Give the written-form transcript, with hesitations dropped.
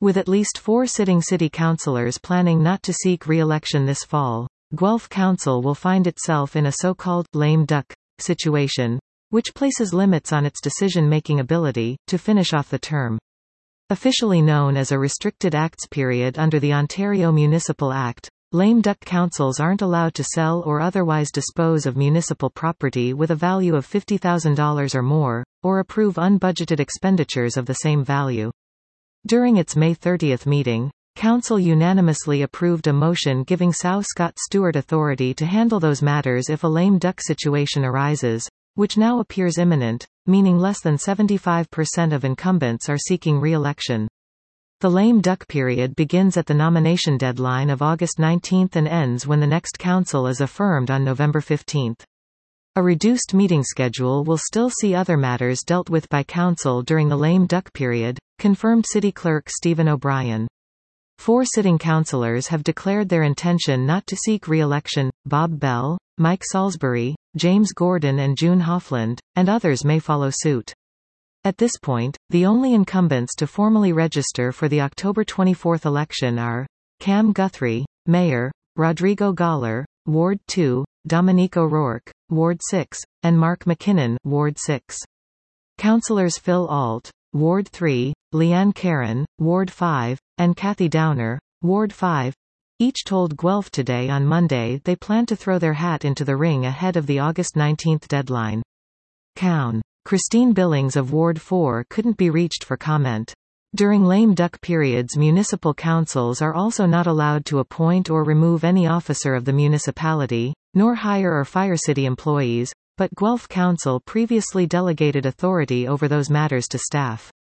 With at least 4 sitting city councillors planning not to seek re-election this fall, Guelph Council will find itself in a so-called lame duck situation, which places limits on its decision-making ability to finish off the term. Officially known as a restricted acts period under the Ontario Municipal Act, lame duck councils aren't allowed to sell or otherwise dispose of municipal property with a value of $50,000 or more, or approve unbudgeted expenditures of the same value. During its May 30 meeting, Council unanimously approved a motion giving São Scott Stewart authority to handle those matters if a lame duck situation arises, which now appears imminent, meaning less than 75% of incumbents are seeking re-election. The lame duck period begins at the nomination deadline of August 19 and ends when the next council is affirmed on November 15. A reduced meeting schedule will still see other matters dealt with by council during the lame duck period, confirmed City Clerk Stephen O'Brien. 4 sitting councillors have declared their intention not to seek re-election: Bob Bell, Mike Salisbury, James Gordon and June Hoffland, and others may follow suit. At this point, the only incumbents to formally register for the October 24 election are Cam Guthrie, Mayor, Rodrigo Galler, Ward 2, Dominique O'Rourke, Ward 6, and Mark McKinnon, Ward 6. Councillors Phil Alt, Ward 3, Leanne Caron, Ward 5, and Kathy Downer, Ward 5, each told Guelph Today on Monday they plan to throw their hat into the ring ahead of the August 19 deadline. Cown. Christine Billings of Ward 4 couldn't be reached for comment. During lame duck periods, municipal councils are also not allowed to appoint or remove any officer of the municipality, nor hire or fire city employees, but Guelph Council previously delegated authority over those matters to staff.